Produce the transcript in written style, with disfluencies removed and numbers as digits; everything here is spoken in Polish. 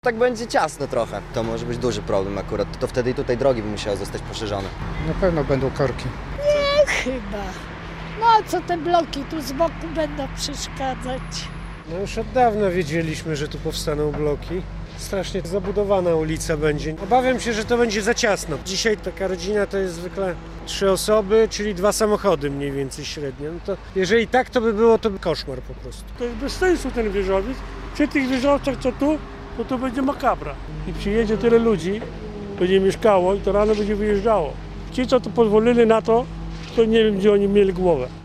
Tak będzie ciasno trochę. To może być duży problem akurat. To wtedy i tutaj drogi by musiały zostać poszerzone. Na pewno będą korki. Nie, chyba. No co te bloki tu z boku będą przeszkadzać? No już od dawna wiedzieliśmy, że tu powstaną bloki. Strasznie zabudowana ulica będzie. Obawiam się, że to będzie za ciasno. Dzisiaj taka rodzina to jest zwykle 3 osoby, czyli 2 samochody mniej więcej średnio. No to jeżeli tak to by było, to koszmar po prostu. To jest bez sensu ten wieżowiec. Przy tych wieżowcach co tu, to będzie makabra. I przyjedzie tyle ludzi, będzie mieszkało i to rano będzie wyjeżdżało. Ci co to pozwolili na to, to nie wiem gdzie oni mieli głowę.